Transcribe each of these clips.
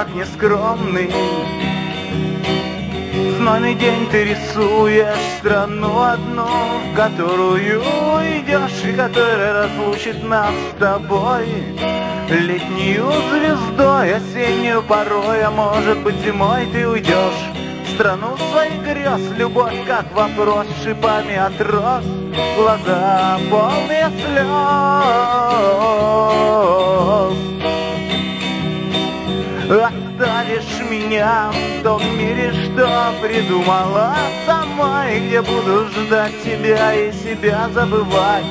рисунок нескромный. Знойный день ты рисуешь страну одну, в которую идешь и которая разлучит нас с тобой. Летнюю звездой, осеннюю порой, а может быть зимой ты уйдешь в страну своих грез. Любовь как вопрос шипами от роз, глаза полные слез. Оставишь меня в том мире, что придумала сама, и где буду ждать тебя и себя забывать.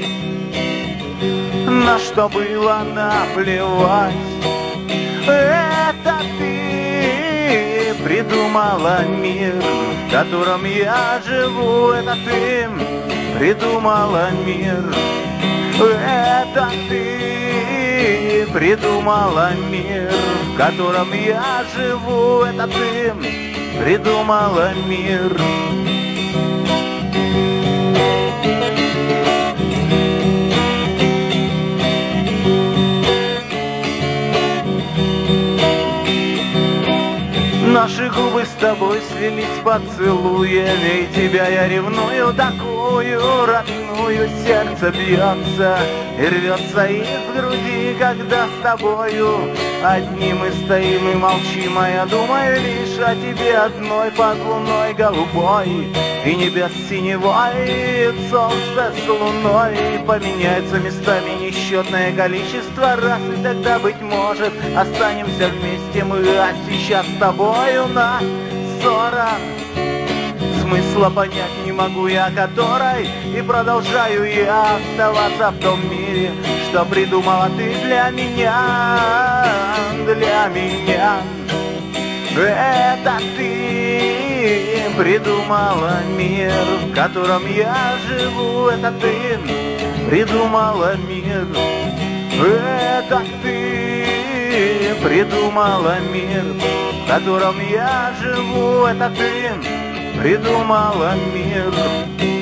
На что было наплевать. Это ты придумала мир, в котором я живу. Это ты придумала мир. Это ты придумала мир, в котором я живу. Это ты придумала мир. Наши губы с тобой слились поцелуями, и тебя я ревную такую родную. Сердце бьется и рвется из груди, когда с тобою одни мы стоим и молчим. А я думаю лишь о тебе одной, под луной голубой и небес синевой, солнце с луной поменяются местами несчетное количество раз, и тогда, быть может, останемся вместе мы. А сейчас с тобою на ссора, смысла понять не могу я которой, и продолжаю я оставаться в том мире, что придумала ты для меня, для меня. Это ты придумала мир, в котором я живу. Это ты придумала мир. Это ты придумала мир, в котором я живу. Это ты придумала мир.